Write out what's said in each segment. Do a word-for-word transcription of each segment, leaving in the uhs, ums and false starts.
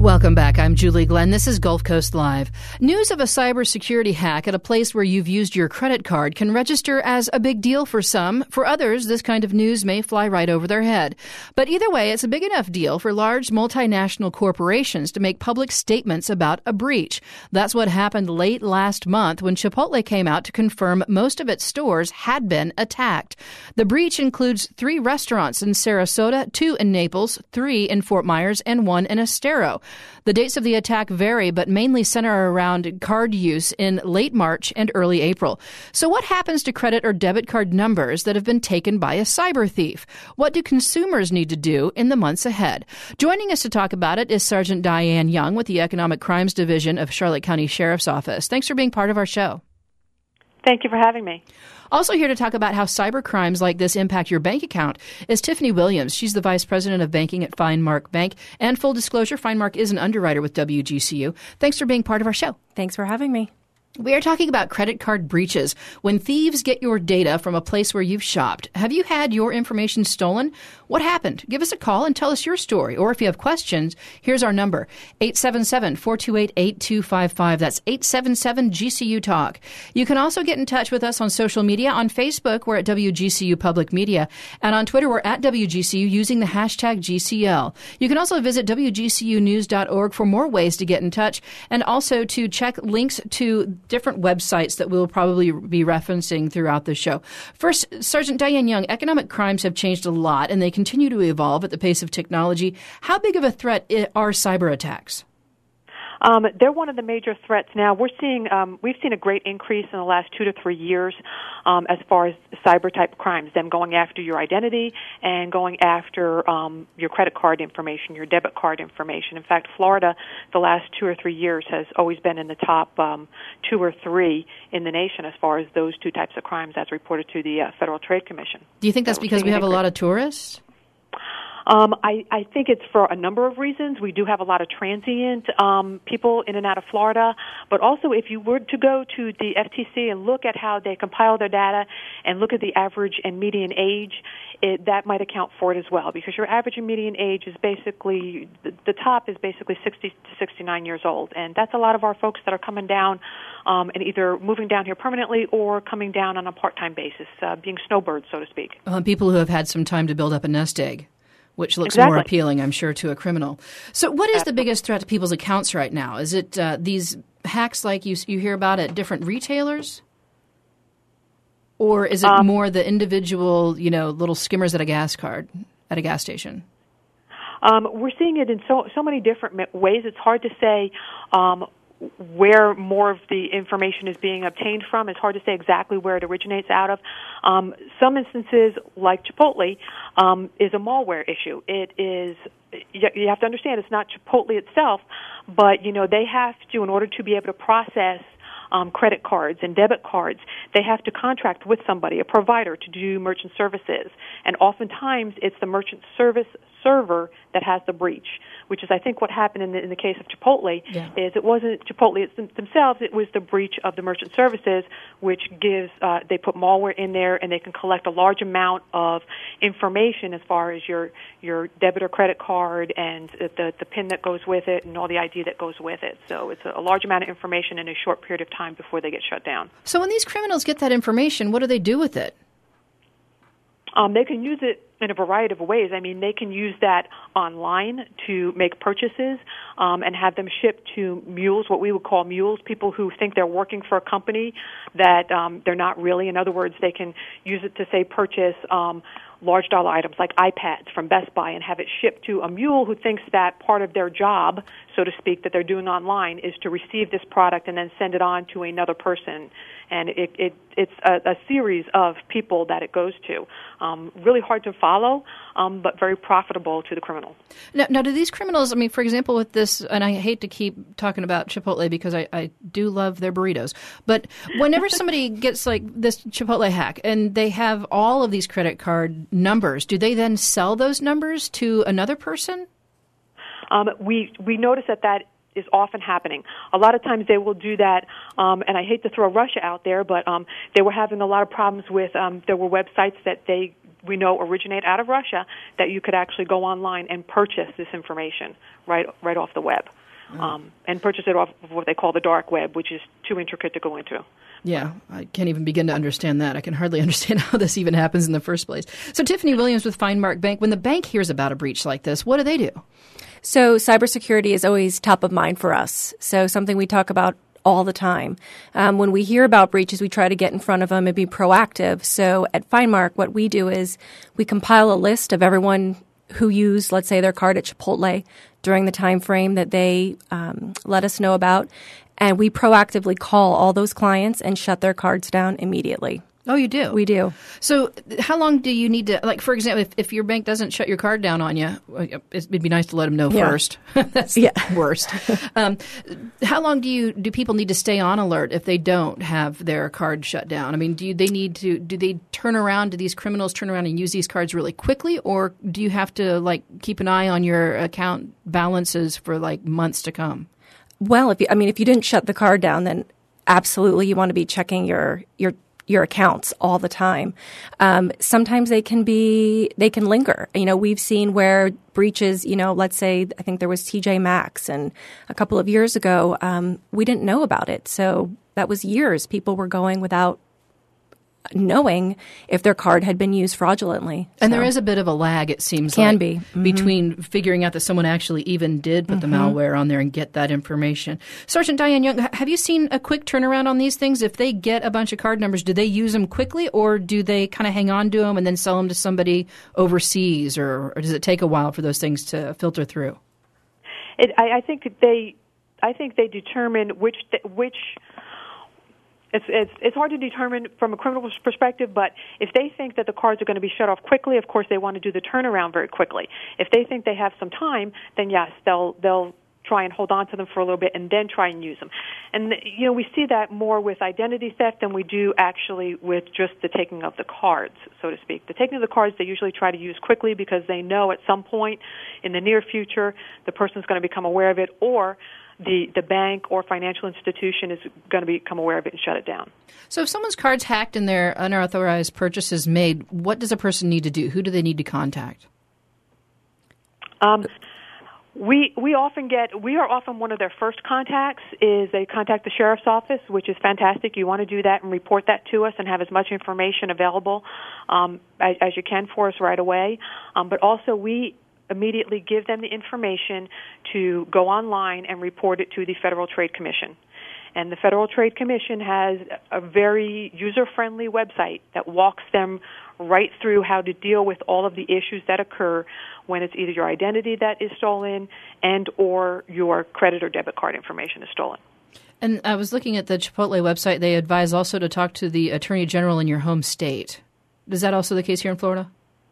Welcome back. I'm Julie Glenn. This is Gulf Coast Live. News of a cybersecurity hack at a place where you've used your credit card can register as a big deal for some. For others, this kind of news may fly right over their head. But either way, it's a big enough deal for large multinational corporations to make public statements about a breach. That's what happened late last month when Chipotle came out to confirm most of its stores had been attacked. The breach includes three restaurants in Sarasota, two in Naples, three in Fort Myers, and one in Estero. The dates of the attack vary, but mainly center around card use in late March and early April. So what happens to credit or debit card numbers that have been taken by a cyber thief? What do consumers need to do in the months ahead? Joining us to talk about it is Sergeant Diane Young with the Economic Crimes Division of Charlotte County Sheriff's Office. Thanks for being part of our show. Thank you for having me. Also here to talk about how cyber crimes like this impact your bank account is Tiffany Williams. She's the Vice President of Banking at FineMark Bank. And full disclosure, FineMark is an underwriter with W G C U. Thanks for being part of our show. Thanks for having me. We are talking about credit card breaches. When thieves get your data from a place where you've shopped, have you had your information stolen? What happened? Give us a call and tell us your story. Or if you have questions, here's our number, eight seven seven, four two eight, eight two five five. That's eight seven seven G C U Talk. You can also get in touch with us on social media. On Facebook, we're at W G C U Public Media. And on Twitter, we're at W G C U using the hashtag G C L. You can also visit W G C U news dot org for more ways to get in touch and also to check links to different websites that we'll probably be referencing throughout the show. First, Sergeant Diane Young, economic crimes have changed a lot, and they continue to evolve at the pace of technology. How big of a threat are cyber attacks? Um, they're one of the major threats now. We're seeing, um, we've seen a great increase in the last two to three years um, as far as cyber-type crimes, them going after your identity and going after um, your credit card information, your debit card information. In fact, Florida, the last two or three years, has always been in the top um, two or three in the nation as far as those two types of crimes as reported to the uh, Federal Trade Commission. Do you think that's so because we have a lot of tourists? Um, I, I think it's for a number of reasons. We do have a lot of transient um, people in and out of Florida, but also if you were to go to the F T C and look at how they compile their data and look at the average and median age, it, that might account for it as well, because your average and median age is basically, the, the top is basically sixty to sixty-nine years old, and that's a lot of our folks that are coming down um, and either moving down here permanently or coming down on a part-time basis, uh, being snowbirds, so to speak. Uh, people who have had some time to build up a nest egg, which looks exactly. more appealing, I'm sure, to a criminal. So what is the biggest threat to people's accounts right now? Is it uh, these hacks like you you hear about at different retailers? Or is it um, more the individual, you know, little skimmers at a gas card, at a gas station? Um, we're seeing it in so so many different ways. It's hard to say um, where more of the information is being obtained from. It's hard to say exactly where it originates out of. Um, some instances, like Chipotle, um, is a malware issue. It is, you have to understand, it's not Chipotle itself, but, you know, they have to, in order to be able to process Um, credit cards and debit cards, they have to contract with somebody, a provider, to do merchant services. And oftentimes it's the merchant service server that has the breach, which is, I think, what happened in the, in the case of Chipotle, yeah. is it wasn't Chipotle it's themselves, it was the breach of the merchant services, which gives, uh, they put malware in there and they can collect a large amount of information as far as your, your debit or credit card and the, the PIN that goes with it and all the I D that goes with it. So it's a, a large amount of information in a short period of time before they get shut down. So when these criminals get that information, what do they do with it? Um, they can use it in a variety of ways. I mean, they can use that online to make purchases um, and have them shipped to mules, what we would call mules, people who think they're working for a company that um, they're not really. In other words, they can use it to, say, purchase um, large dollar items like iPads from Best Buy and have it shipped to a mule who thinks that part of their job, so to speak, that they're doing online is to receive this product and then send it on to another person. And it, it, it's a, a series of people that it goes to. Um, really hard to follow, um, but very profitable to the criminal. Now, now, do these criminals, I mean, for example, with this, and I hate to keep talking about Chipotle because I, I do love their burritos, but whenever somebody gets like this Chipotle hack and they have all of these credit card numbers, do they then sell those numbers to another person? Um, we we notice that that is often happening. A lot of times they will do that, um, and I hate to throw Russia out there, but um, they were having a lot of problems with, um, there were websites that they we know originate out of Russia, that you could actually go online and purchase this information right right off the web, mm. um, and purchase it off of what they call the dark web, which is too intricate to go into. Yeah, I can't even begin to understand that. I can hardly understand how this even happens in the first place. So Tiffany Williams with Finemark Bank, when the bank hears about a breach like this, what do they do? So cybersecurity is always top of mind for us. So something we talk about all the time. Um, when we hear about breaches, we try to get in front of them and be proactive. So at Finemark, what we do is we compile a list of everyone who used, let's say, their card at Chipotle during the time frame that they um, let us know about, and we proactively call all those clients and shut their cards down immediately. Oh, you do? We do. So how long do you need to, like, for example, if, if your bank doesn't shut your card down on you, it'd be nice to let them know yeah. first. That's yeah. the worst. um, how long do you do people need to stay on alert if they don't have their card shut down? I mean, do you, they need to, do they turn around, do these criminals turn around and use these cards really quickly, or do you have to, like, keep an eye on your account balances for, like, months to come? Well, if you, I mean, if you didn't shut the card down, then absolutely you want to be checking your your your accounts all the time. Um, sometimes they can be, they can linger. You know, we've seen where breaches, you know, let's say, I think there was T J Maxx, and a couple of years ago, um, we didn't know about it. So that was years. People were going without knowing if their card had been used fraudulently. And so. there is a bit of a lag, it seems Can like, be. Mm-hmm. between figuring out that someone actually even did put mm-hmm. the malware on there and get that information. Sergeant Diane Young, have you seen a quick turnaround on these things? If they get a bunch of card numbers, do they use them quickly, or do they kind of hang on to them and then sell them to somebody overseas, or, or does it take a while for those things to filter through? It, I, I think they, I think they determine which which. It's, it's it's hard to determine from a criminal perspective, but if they think that the cards are going to be shut off quickly, of course they want to do the turnaround very quickly. If they think they have some time, then yes, they'll they'll try and hold on to them for a little bit and then try and use them. And you know, we see that more with identity theft than we do actually with just the taking of the cards, so to speak. The taking of the cards they usually try to use quickly because they know at some point in the near future the person's going to become aware of it, or the, the bank or financial institution is going to become aware of it and shut it down. So if someone's card's hacked and their unauthorized purchases made, what does a person need to do? Who do they need to contact? Um, we we often get, we are often one of their first contacts is they contact the sheriff's office, which is fantastic. You want to do that and report that to us and have as much information available um, as, as you can for us right away. Um, but also we immediately give them the information to go online and report it to the Federal Trade Commission. And the Federal Trade Commission has a very user-friendly website that walks them right through how to deal with all of the issues that occur when it's either your identity that is stolen and or your credit or debit card information is stolen. And I was looking at the Chipotle website. They advise also to talk to the Attorney General in your home state. Is that also the case here in Florida?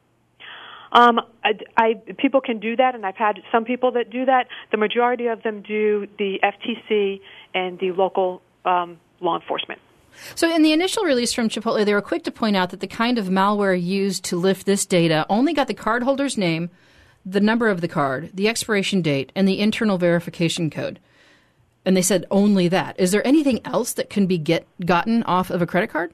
Um, I, I, people can do that, and I've had some people that do that. The majority of them do the F T C and the local um, law enforcement. So in the initial release from Chipotle, they were quick to point out that the kind of malware used to lift this data only got the cardholder's name, the number of the card, the expiration date, and the internal verification code. And they said only that. Is there anything else that can be get gotten off of a credit card?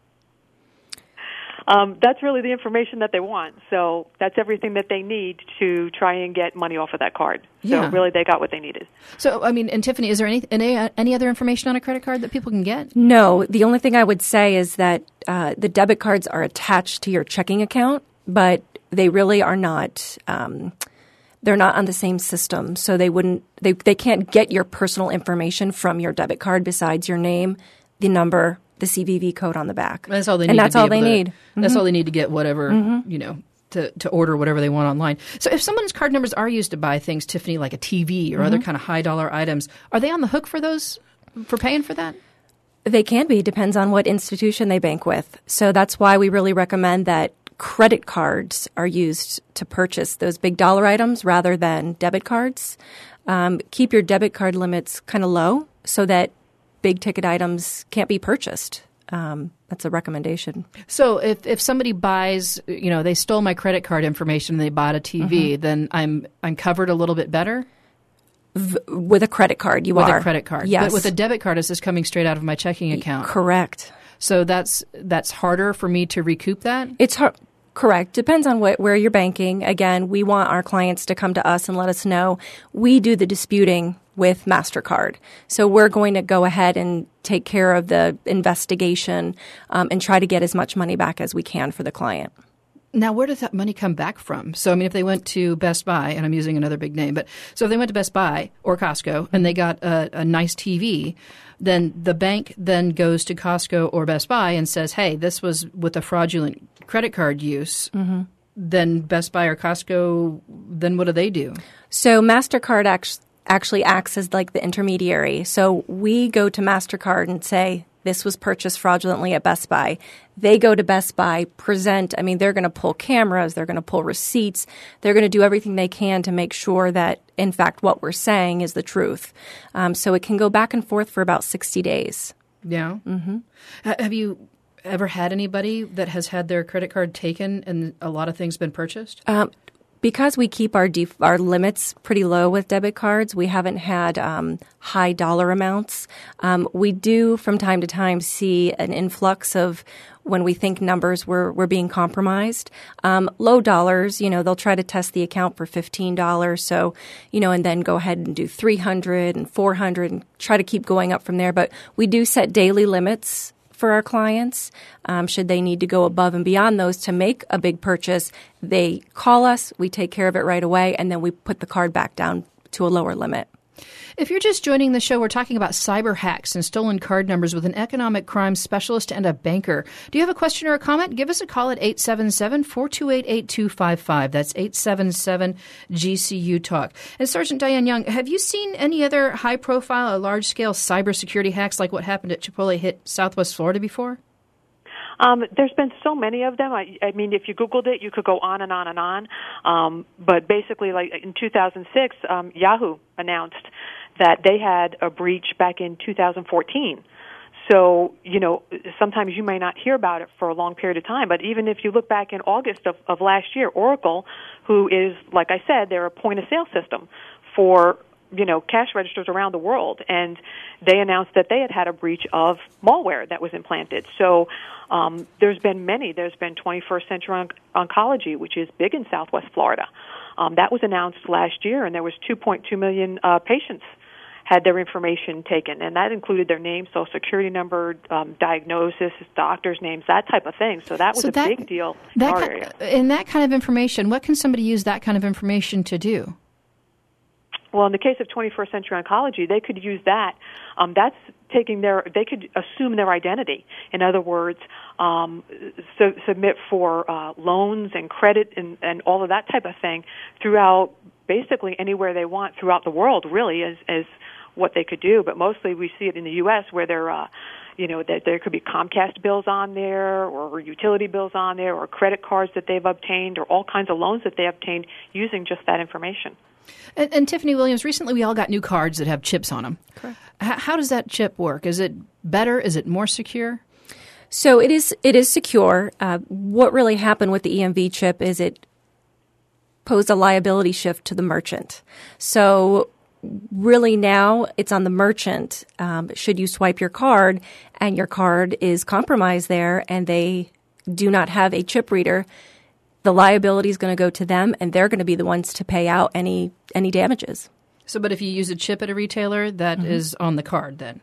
Um, that's really the information that they want. So that's everything that they need to try and get money off of that card. So yeah. really they got what they needed. So, I mean, and Tiffany, is there any, any any other information on a credit card that people can get? No. The only thing I would say is that uh, the debit cards are attached to your checking account, but they really are not um, they're not on the same system. So they wouldn't they, they can't get your personal information from your debit card besides your name, the number, the C V V code on the back. That's all they need. And that's to be all they to, need. That's mm-hmm. all they need to get whatever, mm-hmm. you know, to, to order whatever they want online. So if someone's card numbers are used to buy things, Tiffany, like a T V or mm-hmm. other kind of high dollar items, are they on the hook for those, for paying for that? They can be. Depends on what institution they bank with. So that's why we really recommend that credit cards are used to purchase those big dollar items rather than debit cards. Um, keep your debit card limits kind of low so that big ticket items can't be purchased. Um, that's a recommendation. So if, if somebody buys, you know, they stole my credit card information and they bought a T V, mm-hmm. then I'm I'm covered a little bit better? V- with a credit card, you with are. With a credit card. Yes. But with a debit card, it's just coming straight out of my checking account. Correct. So that's that's harder for me to recoup that? It's hard. Correct. Depends on what, where you're banking. Again, we want our clients to come to us and let us know. We do the disputing with MasterCard. So we're going to go ahead and take care of the investigation um, and try to get as much money back as we can for the client. Now, where does that money come back from? So, I mean, if they went to Best Buy, and I'm using another big name, but so if they went to Best Buy or Costco and they got a, a nice T V, then the bank then goes to Costco or Best Buy and says, hey, this was with a fraudulent credit card use. Mm-hmm. Then Best Buy or Costco, then what do they do? So MasterCard actually actually acts as like the intermediary. So we go to MasterCard and say, this was purchased fraudulently at Best Buy. They go to Best Buy, present, I mean, they're going to pull cameras, they're going to pull receipts, they're going to do everything they can to make sure that, in fact, what we're saying is the truth. Um, so it can go back and forth for about sixty days. Yeah. Mm-hmm. H- have you ever had anybody that has had their credit card taken and a lot of things been purchased? Um, Because we keep our def- our limits pretty low with debit cards, we haven't had um, high dollar amounts. Um, we do from time to time see an influx of when we think numbers were, were being compromised. Um, low dollars, you know, they'll try to test the account for fifteen dollars. So, you know, and then go ahead and do three hundred dollars and four hundred dollars and try to keep going up from there. But we do set daily limits for our clients. Um, should they need to go above and beyond those to make a big purchase, they call us, we take care of it right away, and then we put the card back down to a lower limit. If you're just joining the show, we're talking about cyber hacks and stolen card numbers with an economic crime specialist and a banker. Do you have a question or a comment? Give us a call at eight seven seven, four two eight, eight two five five. That's eight seven seven G C U Talk. And Sergeant Diane Young, have you seen any other high-profile or large-scale cybersecurity hacks like what happened at Chipotle hit Southwest Florida before? Um, there's been so many of them. I, I mean, if you Googled it, you could go on and on and on. Um, but basically, like in two thousand six, um, Yahoo announced that they had a breach back in two thousand fourteen. So, you know, sometimes you may not hear about it for a long period of time, but even if you look back in August of, of last year, Oracle, who is, like I said, they're a point-of-sale system for, you know, cash registers around the world, and they announced that they had had a breach of malware that was implanted. So um, there's been many. There's been twenty-first Century On- Oncology, which is big in Southwest Florida. Um, that was announced last year, and there was two point two million uh, patients had their information taken, and that included their name, social security number, um, diagnosis, doctor's names, that type of thing. So that was so a that, big deal in that our ki- area. In that kind of information, what can somebody use that kind of information to do? Well, in the case of twenty-first Century Oncology, they could use that. Um, that's taking their, they could assume their identity. In other words, um, su- submit for uh, loans and credit and, and all of that type of thing throughout basically anywhere they want throughout the world, really, as, as what they could do. But mostly we see it in the U S where there, uh, you know, that there could be Comcast bills on there or utility bills on there or credit cards that they've obtained or all kinds of loans that they obtained using just that information. And, and Tiffany Williams, recently we all got new cards that have chips on them. Correct. H- how does that chip work? Is it better? Is it more secure? So it is it is secure. Uh, what really happened with the E M V chip is it posed a liability shift to the merchant. So really now it's on the merchant. Um, should you swipe your card and your card is compromised there and they do not have a chip reader, the liability is going to go to them and they're going to be the ones to pay out any any damages. So, but if you use a chip at a retailer, that mm-hmm. is on the card then?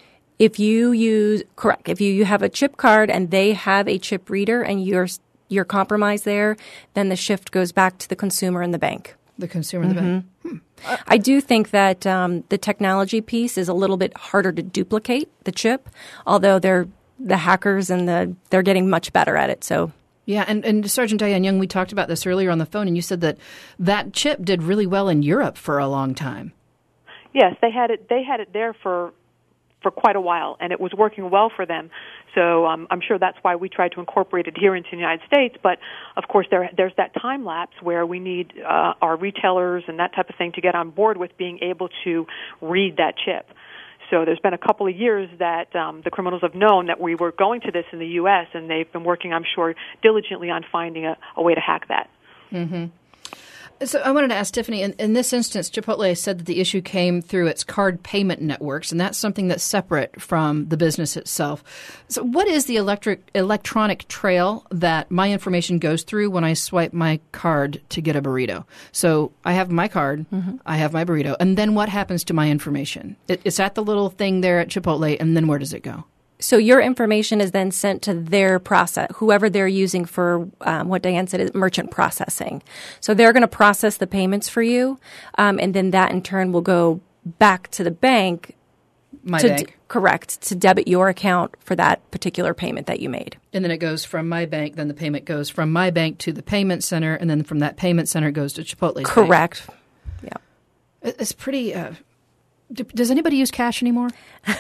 If you use, correct, if you, you have a chip card and they have a chip reader and you're you're compromised there, then the shift goes back to the consumer and the bank. The consumer and mm-hmm. the bank. Hmm. Uh, I do think that um, the technology piece is a little bit harder to duplicate, the chip, although they're the hackers and the they're getting much better at it. So. Yeah, and, and Sergeant Diane Young, we talked about this earlier on the phone, and you said that that chip did really well in Europe for a long time. Yes, they had it. They had it there for for quite a while, and it was working well for them. So um, I'm sure that's why we tried to incorporate it here into the United States. But of course, there there's that time lapse where we need uh, our retailers and that type of thing to get on board with being able to read that chip. So there's been a couple of years that um, the criminals have known that we were going to this in the U S, and they've been working, I'm sure, diligently on finding a, a way to hack that. Mm-hmm. So I wanted to ask Tiffany, in, in this instance, Chipotle said that the issue came through its card payment networks, and that's something that's separate from the business itself. So what is the electric electronic trail that my information goes through when I swipe my card to get a burrito? So I have my card, mm-hmm. I have my burrito, and then what happens to my information? It, it's at the little thing there at Chipotle, and then where does it go? So your information is then sent to their process, whoever they're using for um, what Diane said is merchant processing. So they're going to process the payments for you, um, and then that in turn will go back to the bank. My to bank. D- correct, to debit your account for that particular payment that you made. And then it goes from my bank, then the payment goes from my bank to the payment center, and then from that payment center it goes to Chipotle's Correct. bank. Yeah. It's pretty... Uh, Does anybody use cash anymore?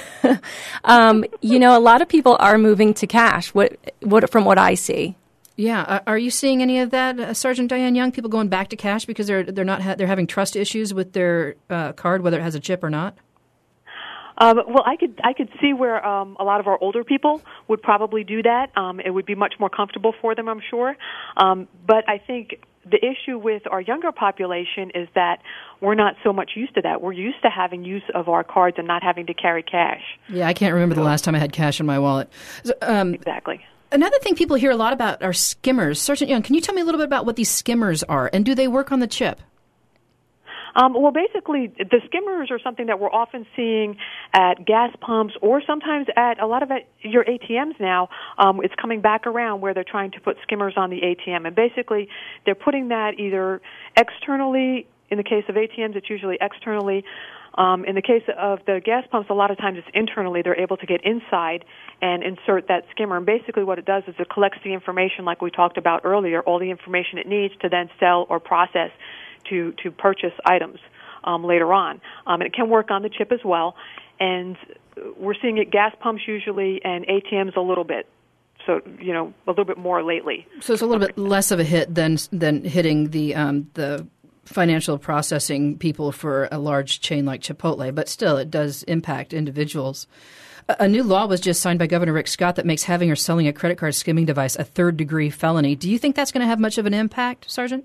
um, you know, a lot of people are moving to cash. What, what from what I see. Yeah, are you seeing any of that, uh, Sergeant Diane Young? People going back to cash because they're they're not ha- they're having trust issues with their uh, card, whether it has a chip or not. Um, well, I could I could see where um, a lot of our older people would probably do that. Um, it would be much more comfortable for them, I'm sure. Um, but I think the issue with our younger population is that we're not so much used to that. We're used to having use of our cards and not having to carry cash. Yeah, I can't remember the last time I had cash in my wallet. So, um, exactly. Another thing people hear a lot about are skimmers. Sergeant Young, can you tell me a little bit about what these skimmers are, and do they work on the chip? Um, well, basically, the skimmers are something that we're often seeing at gas pumps or sometimes at a lot of at your A T Ms now. Um, it's coming back around where they're trying to put skimmers on the A T M. And basically, they're putting that either externally. In the case of A T Ms, it's usually externally. Um, in the case of the gas pumps, a lot of times it's internally. They're able to get inside and insert that skimmer. And basically what it does is it collects the information like we talked about earlier, all the information it needs to then sell or process to, to purchase items um, later on. Um, and it can work on the chip as well. And we're seeing it gas pumps usually and A T Ms a little bit. So, you know, a little bit more lately. So it's a little bit less of a hit than than hitting the um, the financial processing people for a large chain like Chipotle, but still it does impact individuals. A, a new law was just signed by Governor Rick Scott that makes having or selling a credit card skimming device a third-degree felony. Do you think that's going to have much of an impact, Sergeant?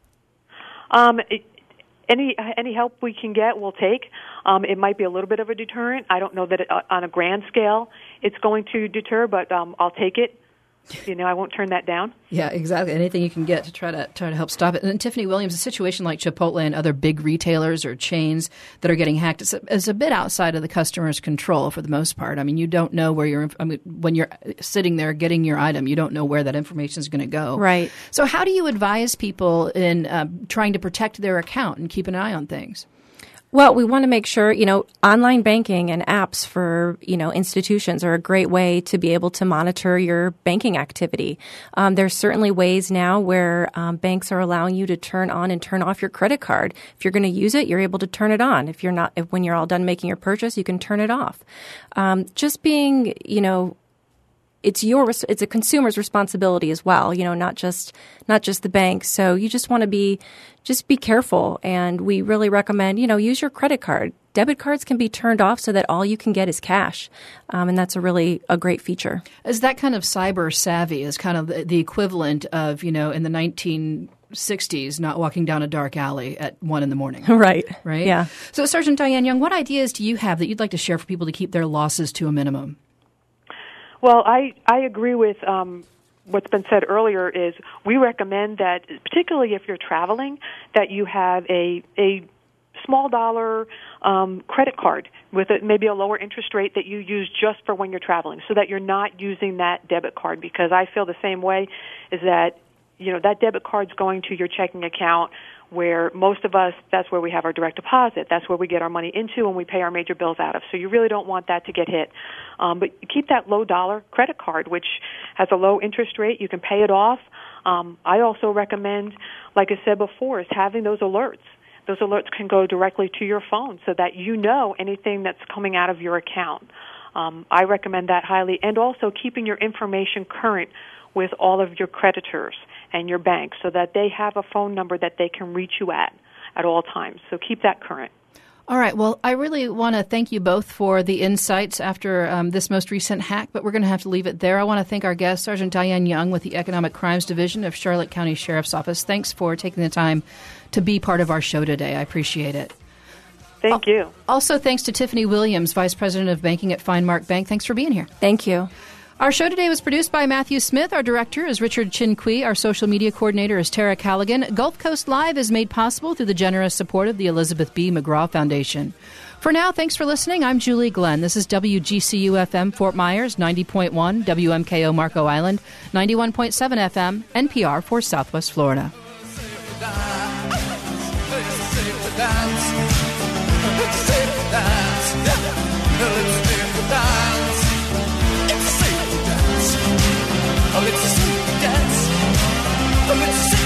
Um, it, any any help we can get, we'll take. Um, it might be a little bit of a deterrent. I don't know that it, uh, on a grand scale it's going to deter, but um, I'll take it. You know, I won't turn that down. Yeah, exactly. Anything you can get to try to try to help stop it. And then, Tiffany Williams, a situation like Chipotle and other big retailers or chains that are getting hacked is a, is a bit outside of the customer's control for the most part. I mean, you don't know where you're. I mean, when you're sitting there getting your item, you don't know where that information is going to go. Right. So, how do you advise people in uh, trying to protect their account and keep an eye on things? Well, we want to make sure, you know, online banking and apps for, you know, institutions are a great way to be able to monitor your banking activity. Um, there's certainly ways now where um, banks are allowing you to turn on and turn off your credit card. If you're going to use it, you're able to turn it on. If you're not, if when you're all done making your purchase, you can turn it off. Um, just being, you know, it's your it's a consumer's responsibility as well, you know, not just not just the bank. So you just want to be just be careful, and we really recommend, you know, use your credit card. Debit cards can be turned off so that all you can get is cash, um, and that's a really a great feature. Is that kind of cyber savvy is kind of the, the equivalent of, you know, in the nineteen sixties, not walking down a dark alley at one in the morning. Right. Right. Yeah. So, Sergeant Diane Young, what ideas do you have that you'd like to share for people to keep their losses to a minimum? Well, I, I agree with um, what's been said earlier is we recommend that, particularly if you're traveling, that you have a a small dollar um, credit card with a, maybe a lower interest rate that you use just for when you're traveling, so that you're not using that debit card. Because I feel the same way, is that, you know, that debit card's going to your checking account, where most of us, that's where we have our direct deposit. That's where we get our money into and we pay our major bills out of. So you really don't want that to get hit. Um, but keep that low-dollar credit card, which has a low interest rate. You can pay it off. Um, I also recommend, like I said before, is having those alerts. Those alerts can go directly to your phone so that you know anything that's coming out of your account. Um, I recommend that highly. And also keeping your information current with all of your creditors and your bank, so that they have a phone number that they can reach you at at all times. So keep that current. All right. Well, I really want to thank you both for the insights after um, this most recent hack, but we're going to have to leave it there. I want to thank our guest, Sergeant Diane Young with the Economic Crimes Division of Charlotte County Sheriff's Office. Thanks for taking the time to be part of our show today. I appreciate it. Thank you. Also, thanks to Tiffany Williams, Vice President of Banking at FineMark Bank. Thanks for being here. Thank you. Our show today was produced by Matthew Smith. Our director is Richard Chin-Kui. Our social media coordinator is Tara Callaghan. Gulf Coast Live is made possible through the generous support of the Elizabeth B. McGraw Foundation. For now, thanks for listening. I'm Julie Glenn. This is W G C U F M Fort Myers, ninety point one, W M K O Marco Island, ninety-one point seven F M, N P R for Southwest Florida. Oh, let's dance. Oh, let's